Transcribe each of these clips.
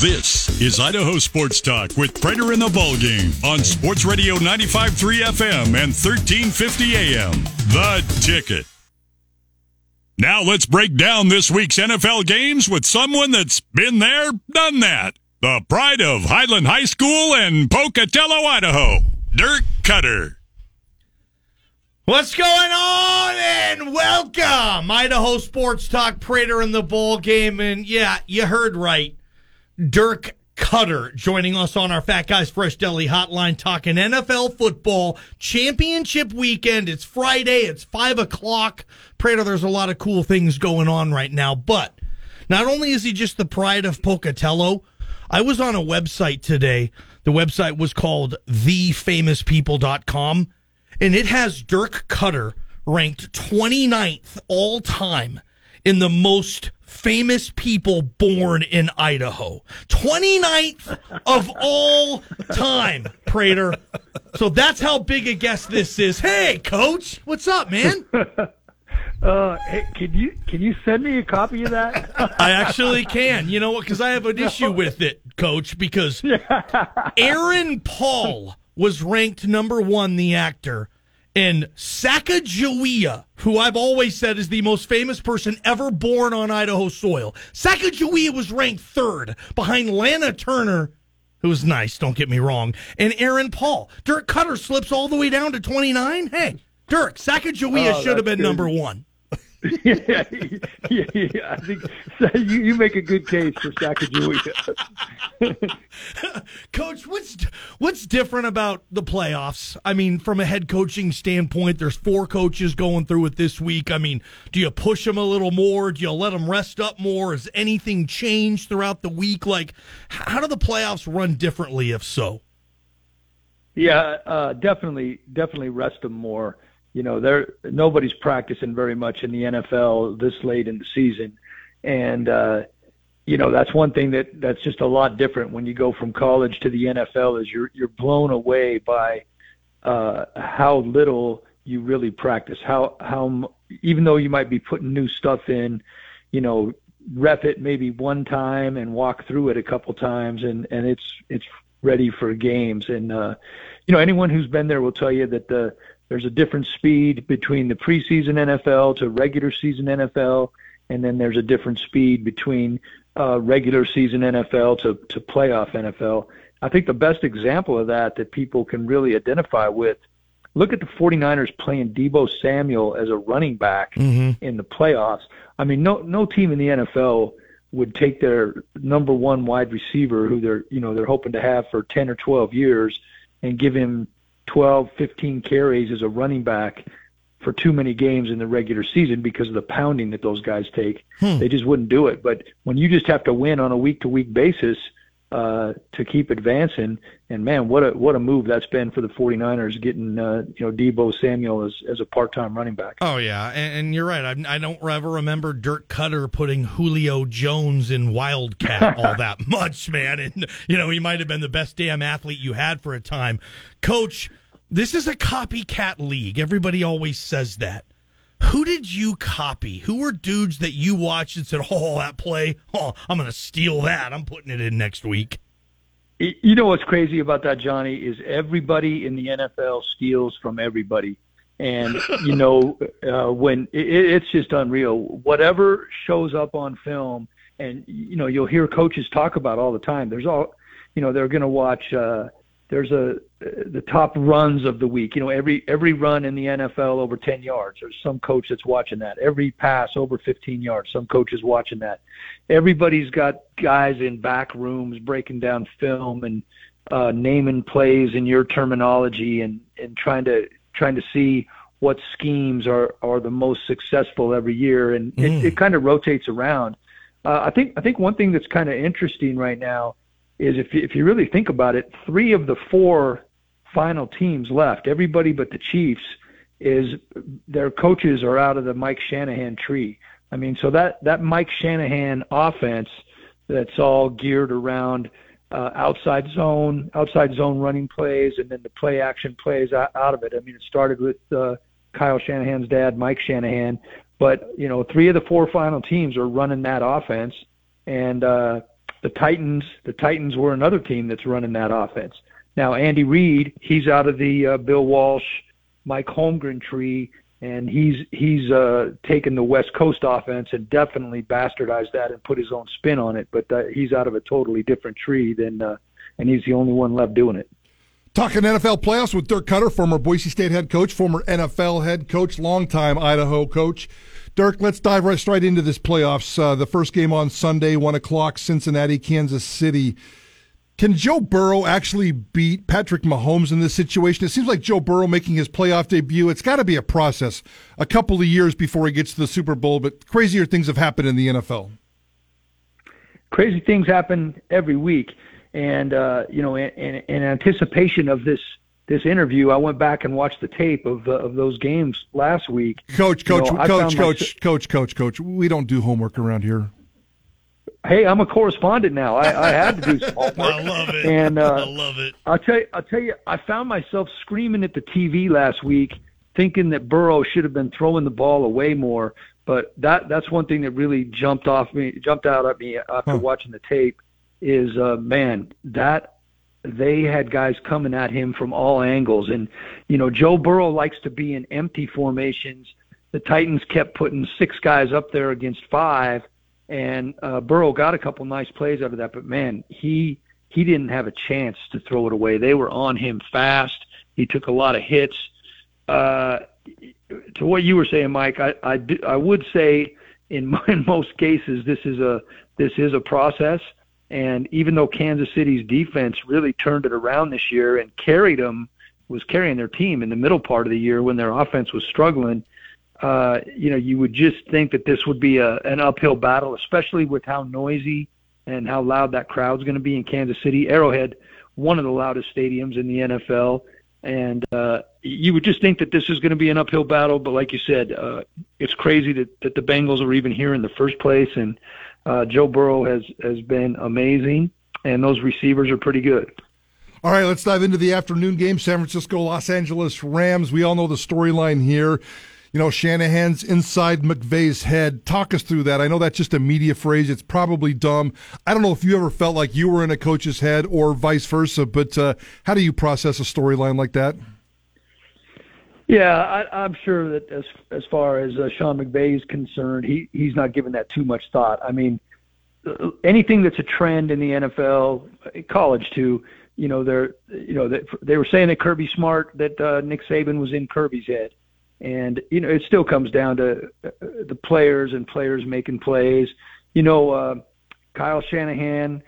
This is Idaho Sports Talk with Prater in the Ballgame on Sports Radio 95.3 FM and 1350 AM. The Ticket. Now let's break down this week's NFL games with someone that's been there, done that. The pride of Highland High School and Pocatello, Idaho, Dirk Cutter. What's going on? And welcome, Idaho Sports Talk, Prater in the Ballgame. And yeah, you heard right. Dirk Cutter joining us on our Fat Guys Fresh Deli hotline, talking NFL football championship weekend. It's Friday. It's 5 o'clock. Prater, there's a lot of cool things going on right now. But not only is he just the pride of Pocatello, I was on a website today. The website was called TheFamousPeople.com, and it has Dirk Cutter ranked 29th all time in the most famous people born in Idaho. 29th of all time, Prater. So that's how big a guest this is. Hey, Coach, what's up, man? Hey, can you send me a copy of that? I actually can. You know what? Because I have an issue with it, Coach, because Aaron Paul was ranked number 1, the actor, and Sacagawea, who I've always said is the most famous person ever born on Idaho soil. Sacagawea was ranked 3rd behind Lana Turner, who was nice, don't get me wrong, and Aaron Paul. Dirk Cutter slips all the way down to 29. Hey, Dirk, Sacagawea should have been number 1. Yeah, I think you make a good case for Sacagawea. Coach, what's different about the playoffs? I mean, from a head coaching standpoint, there's 4 coaches going through it this week. I mean, do you push them a little more? Do you let them rest up more? Has anything changed throughout the week? Like, how do the playoffs run differently, if so? Yeah, definitely rest them more. You know, nobody's practicing very much in the NFL this late in the season. And, you know, that's one thing that's just a lot different when you go from college to the NFL is you're blown away by how little you really practice, how even though you might be putting new stuff in, you know, rep it maybe one time and walk through it a couple times and it's ready for games. And, you know, anyone who's been there will tell you that there's a different speed between the preseason NFL to regular season NFL, and then there's a different speed between regular season NFL to playoff NFL. I think the best example of that people can really identify with, look at the 49ers playing Deebo Samuel as a running back in the playoffs. I mean, no team in the NFL would take their number 1 wide receiver who they're hoping to have for 10 or 12 years and give him 12, 15 carries as a running back for too many games in the regular season because of the pounding that those guys take. They just wouldn't do it. But when you just have to win on a week-to-week basis to keep advancing, and man, what a move that's been for the 49ers getting Deebo Samuel as a part-time running back. Oh yeah, and you're right. I don't ever remember Dirk Cutter putting Julio Jones in Wildcat all that much, man. And you know, he might have been the best damn athlete you had for a time. Coach, this is a copycat league. Everybody always says that. Who did you copy? Who were dudes that you watched and said, oh, that play, I'm going to steal that. I'm putting it in next week. You know what's crazy about that, Johnny, is everybody in the NFL steals from everybody. And, you know, when it's just unreal. Whatever shows up on film, and, you know, you'll hear coaches talk about all the time. They're going to watch the top runs of the week. You know, every run in the NFL over 10 yards. There's some coach that's watching that. Every pass over 15 yards. Some coach is watching that. Everybody's got guys in back rooms breaking down film and naming plays in your terminology and trying to see what schemes are the most successful every year. And it kind of rotates around. I think one thing that's kind of interesting right now is if you really think about it, 3 of the 4 final teams left, everybody but the Chiefs, is their coaches are out of the Mike Shanahan tree. I mean, so that Mike Shanahan offense that's all geared around outside zone running plays and then the play action plays out of it. I mean, it started with Kyle Shanahan's dad, Mike Shanahan, but, you know, 3 of the 4 final teams are running that offense. And the Titans were another team that's running that offense. Now, Andy Reid, he's out of the Bill Walsh, Mike Holmgren tree, and he's taken the West Coast offense and definitely bastardized that and put his own spin on it. But he's out of a totally different tree and he's the only one left doing it. Talking NFL playoffs with Dirk Cutter, former Boise State head coach, former NFL head coach, longtime Idaho coach. Dirk, let's dive right into this playoffs. The first game on Sunday, 1 o'clock, Cincinnati, Kansas City. Can Joe Burrow actually beat Patrick Mahomes in this situation? It seems like Joe Burrow making his playoff debut, it's got to be a process, a couple of years before he gets to the Super Bowl, but crazier things have happened in the NFL. Crazy things happen every week. And, in anticipation of this interview, I went back and watched the tape of those games last week. Coach, we don't do homework around here. Hey, I'm a correspondent now. I had to do some homework. I love it. And I love it. I'll tell you, I found myself screaming at the TV last week, thinking that Burrow should have been throwing the ball away more. But that's one thing that really jumped out at me after watching the tape. Is that they had guys coming at him from all angles. And, Joe Burrow likes to be in empty formations. The Titans kept putting 6 guys up there against 5, and Burrow got a couple nice plays out of that. But, man, he didn't have a chance to throw it away. They were on him fast. He took a lot of hits. To what you were saying, Mike, I would say in most cases this is a process. And even though Kansas City's defense really turned it around this year and was carrying their team in the middle part of the year when their offense was struggling, you would just think that this would be an uphill battle, especially with how noisy and how loud that crowd's going to be in Kansas City. Arrowhead, one of the loudest stadiums in the NFL. And you would just think that this is going to be an uphill battle. But like you said, it's crazy that the Bengals are even here in the first place. And Joe Burrow has been amazing, and those receivers are pretty good. All right, let's dive into the afternoon game. San Francisco, Los Angeles Rams. We all know the storyline here. Shanahan's inside McVay's head. Talk us through that. I know that's just a media phrase. It's probably dumb. I don't know if you ever felt like you were in a coach's head or vice versa, but how do you process a storyline like that? Yeah, I'm sure that as far as Sean McVay is concerned, he's not giving that too much thought. I mean, anything that's a trend in the NFL, college too, they were saying that Kirby Smart, that Nick Saban was in Kirby's head. And, it still comes down to the players and players making plays. Kyle Shanahan,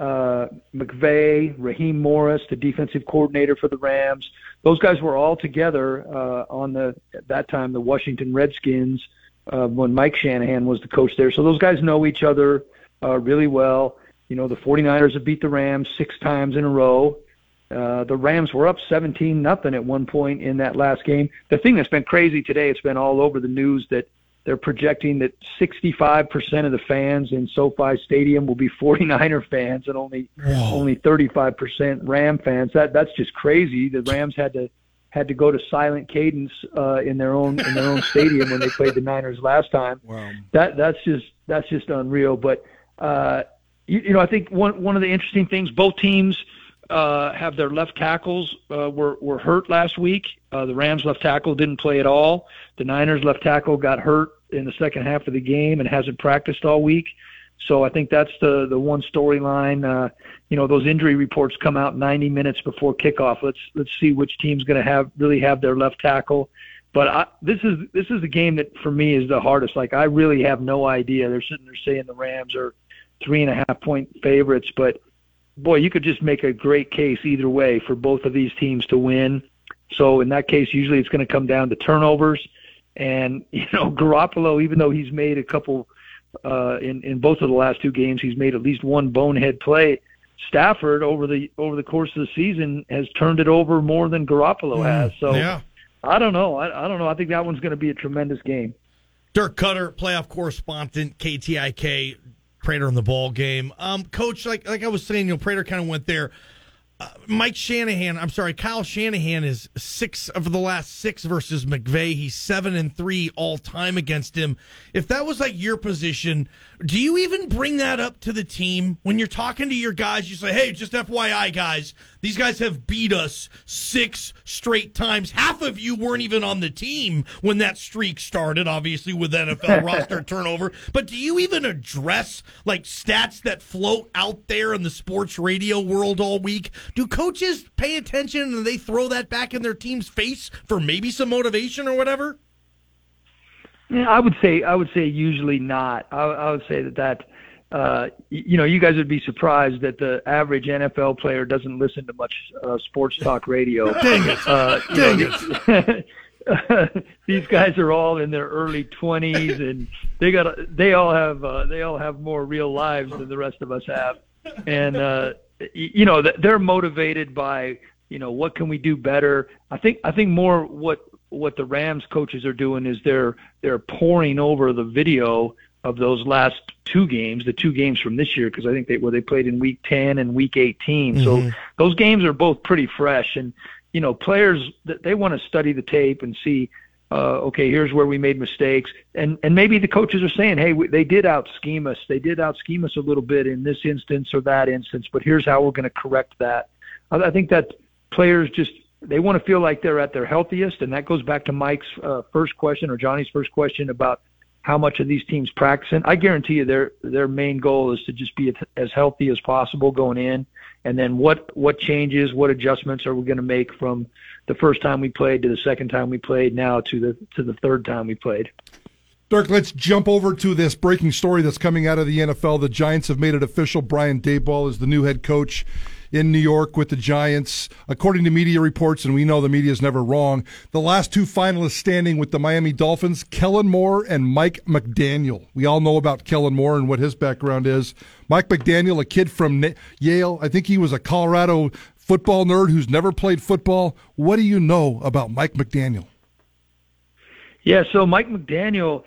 McVay, Raheem Morris, the defensive coordinator for the Rams, those guys were all together at that time, the Washington Redskins, when Mike Shanahan was the coach there. So those guys know each other really well. The 49ers have beat the Rams 6 times in a row. The Rams were up 17-0 at one point in that last game. The thing that's been crazy today, it's been all over the news that they're projecting that 65% of the fans in SoFi Stadium will be 49er fans and only 35% Ram fans. That's just crazy. The Rams had to go to silent cadence in their own stadium when they played the Niners last time. Wow. That's just unreal. But I think one of the interesting things, both teams have their left tackles were hurt last week. The Rams left tackle didn't play at all. The Niners left tackle got hurt in the second half of the game and hasn't practiced all week. So I think that's the one storyline. Those injury reports come out 90 minutes before kickoff. Let's see which team's going to really have their left tackle. But this is the game that for me is the hardest. Like, I really have no idea. They're sitting there saying the Rams are 3.5-point favorites, but boy, you could just make a great case either way for both of these teams to win. So in that case, usually it's going to come down to turnovers. And, Garoppolo, even though he's made a couple in both of the last 2 games, he's made at least one bonehead play. Stafford, over the course of the season, has turned it over more than Garoppolo has. So yeah. I don't know. I don't know. I think that one's going to be a tremendous game. Dirk Cutter, playoff correspondent, KTIK, Prater in the ball game. Coach, like I was saying, Prater kind of went there. Kyle Shanahan is 6 of the last 6 versus McVay. He's 7-3 all time against him. If that was like your position, do you even bring that up to the team when you're talking to your guys? You say, "Hey, just FYI, guys, these guys have beat us 6 straight times." Half of you weren't even on the team when that streak started, obviously with NFL roster turnover. But do you even address like stats that float out there in the sports radio world all week? Do coaches pay attention and they throw that back in their team's face for maybe some motivation or whatever? Yeah, I would say usually not. I would say that you guys would be surprised that the average NFL player doesn't listen to much sports talk radio. Dang it. These guys are all in their early 20s, and they all have more real lives than the rest of us have, and they're motivated by what can we do better. I think more what the Rams coaches are doing is they're poring over the video of those last 2 games, the 2 games from this year, because I think they played in week 10 and week 18. So those games are both pretty fresh, and players, they want to study the tape and see, okay, here's where we made mistakes, and maybe the coaches are saying, hey, they did out-scheme us. They did out-scheme us a little bit in this instance or that instance, but here's how we're going to correct that. I think that players they want to feel like they're at their healthiest, and that goes back to Mike's first question or Johnny's first question about how much of these teams practicing. I guarantee you their main goal is to just be as healthy as possible going in, and then what changes, what adjustments are we going to make from the first time we played to the second time we played, now to the third time we played. Dirk, let's jump over to this breaking story that's coming out of the NFL. The Giants have made it official. Brian Daboll is the new head coach in New York with the Giants. According to media reports, and we know the media is never wrong, the last 2 finalists standing with the Miami Dolphins, Kellen Moore and Mike McDaniel. We all know about Kellen Moore and what his background is. Mike McDaniel, a kid from Yale. I think he was a Colorado football nerd who's never played football. What do you know about Mike McDaniel? Yeah, so Mike McDaniel,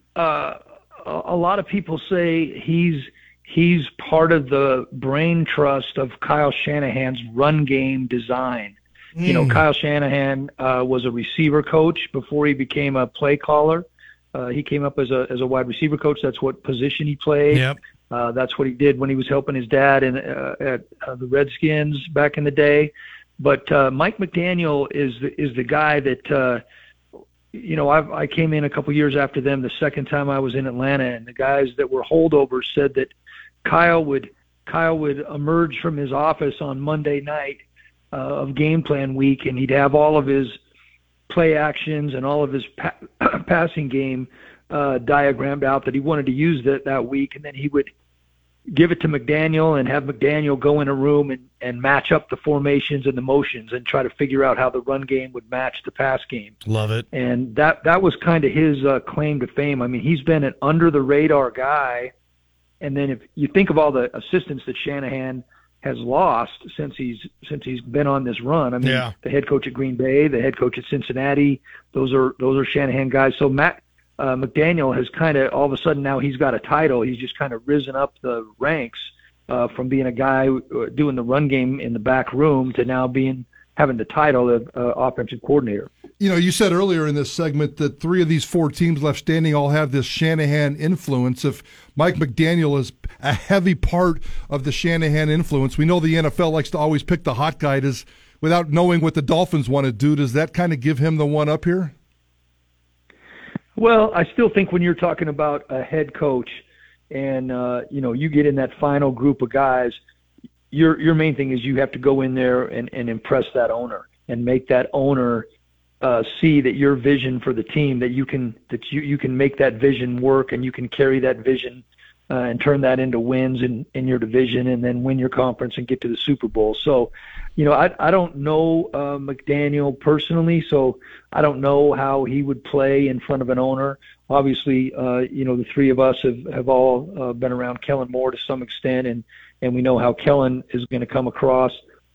a lot of people say he's part of the brain trust of Kyle Shanahan's run game design. Kyle Shanahan was a receiver coach before he became a play caller. He came up as a wide receiver coach. That's what position he played. Yep. That's what he did when he was helping his dad at the Redskins back in the day. But Mike McDaniel is the guy that I came in a couple years after them. The second time I was in Atlanta, and the guys that were holdovers said that Kyle would emerge from his office on Monday night of game plan week, and he'd have all of his play actions and all of his passing game diagrammed out that he wanted to use that week, and then he would give it to McDaniel and have McDaniel go in a room and match up the formations and the motions and try to figure out how the run game would match the pass game. Love it. And that was kind of his claim to fame. I mean, he's been an under-the-radar guy. And then if you think of all the assistants that Shanahan has lost since he's been on this run, I mean, The head coach at Green Bay, the head coach at Cincinnati, those are Shanahan guys. So Matt McDaniel has kind of, all of a sudden now he's got a title. He's just kind of risen up the ranks from being a guy doing the run game in the back room to now having the title of offensive coordinator. You said earlier in this segment that 3 of these 4 teams left standing all have this Shanahan influence. If Mike McDaniel is a heavy part of the Shanahan influence, we know the NFL likes to always pick the hot guy. Without knowing what the Dolphins want to do, does that kind of give him the one up here? Well, I still think when you're talking about a head coach and, you get in that final group of guys, your main thing is you have to go in there and impress that owner and make that owner see that your vision for the team, that you can make that vision work, and you can carry that vision and turn that into wins in your division, and then win your conference and get to the Super Bowl. So, I don't know McDaniel personally, so I don't know how he would play in front of an owner. Obviously, the 3 of us have all been around Kellen Moore to some extent, and we know how Kellen is going to come across.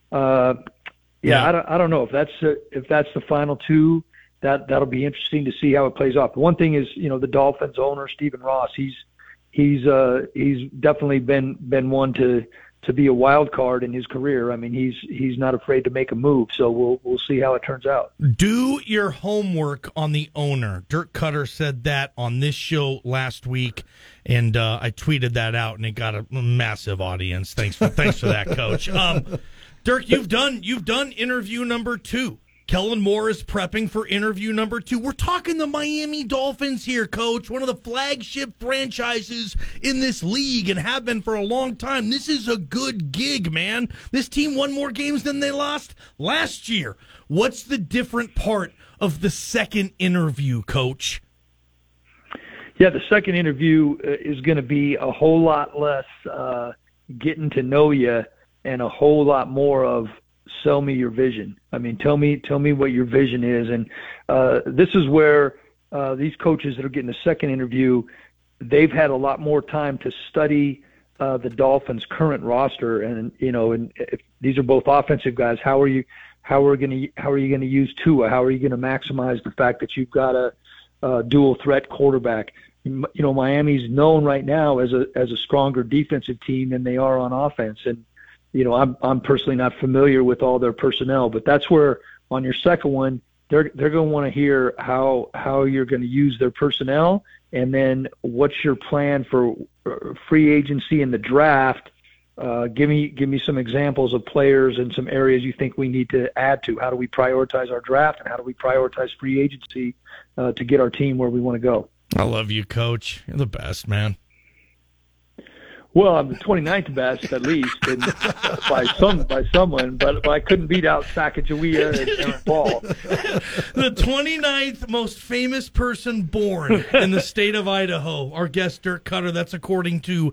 I don't know if that's the final 2. That'll be interesting to see how it plays off. One thing is, the Dolphins owner Stephen Ross. He's definitely been one to be a wild card in his career. I mean, he's not afraid to make a move. So we'll see how it turns out. Do your homework on the owner. Dirk Cutter said that on this show last week, and I tweeted that out, and it got a massive audience. Thanks for that, Coach. Dirk, you've done interview number 2. Kellen Moore is prepping for interview number 2. We're talking the Miami Dolphins here, Coach, one of the flagship franchises in this league and have been for a long time. This is a good gig, man. This team won more games than they lost last year. What's the different part of the second interview, Coach? Yeah, the second interview is going to be a whole lot less getting to know you and a whole lot more of sell me your vision. I mean, tell me what your vision is. And this is where these coaches that are getting a second interview, they've had a lot more time to study the Dolphins' current roster. And if these are both offensive guys, how are you going to use Tua? How are you going to maximize the fact that you've got a dual threat quarterback? Miami's known right now as a stronger defensive team than they are on offense. And I'm personally not familiar with all their personnel, but that's where on your second one, they're going to want to hear how you're going to use their personnel, and then what's your plan for free agency and the draft. Give me some examples of players and some areas you think we need to add to. How do we prioritize our draft, and how do we prioritize free agency to get our team where we want to go? I love you, Coach. You're the best, man. Well, I'm the 29th best, at least, and by someone, but I couldn't beat out Sacagawea and Aaron Paul. The 29th most famous person born in the state of Idaho. Our guest, Dirk Cutter. That's according to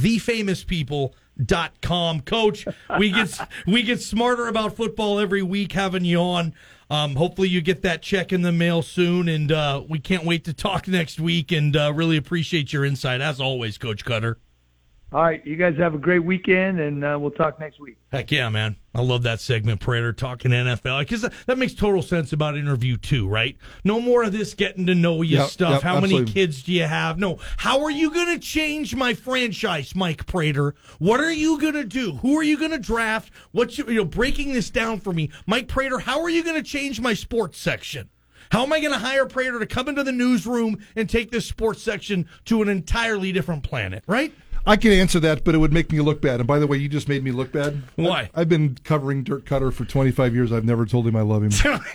TheFamousPeople.com. Coach, we get smarter about football every week having you on. Hopefully you get that check in the mail soon, and we can't wait to talk next week, and really appreciate your insight, as always, Coach Cutter. All right, you guys have a great weekend, and we'll talk next week. Heck yeah, man. I love that segment, Prater, talking NFL. Because that makes total sense about interview 2, right? No more of this getting to know you stuff. Yep, how absolutely. many kids do you have? No. How are you going to change my franchise, Mike Prater? What are you going to do? Who are you going to draft? Breaking this down for me. Mike Prater, how are you going to change my sports section? How am I going to hire Prater to come into the newsroom and take this sports section to an entirely different planet, right? I can answer that, but it would make me look bad. And by the way, you just made me look bad. Why? I've been covering Dirk Cutter for 25 years. I've never told him I love him.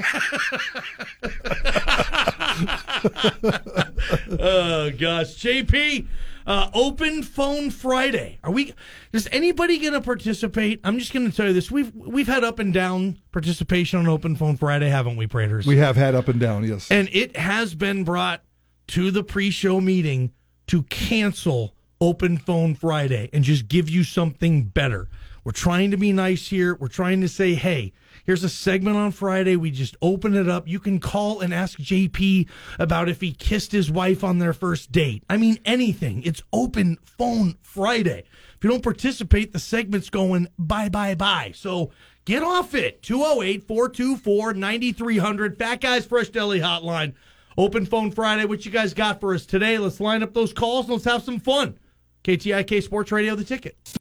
Oh, gosh. JP, Open Phone Friday. Is anybody going to participate? I'm just going to tell you this. We've had up and down participation on Open Phone Friday, haven't we, Praters? We have had up and down, yes. And it has been brought to the pre-show meeting to cancel Open Phone Friday and just give you something better. We're trying to be nice here. We're trying to say, hey, here's a segment on Friday. We just open it up. You can call and ask JP about if he kissed his wife on their first date. I mean, anything. It's Open Phone Friday. If you don't participate, the segment's going bye. So get off it. 208-424-9300. Fat Guys Fresh Deli Hotline. Open Phone Friday. What you guys got for us today? Let's line up those calls and let's have some fun. KTIK Sports Radio, The Ticket.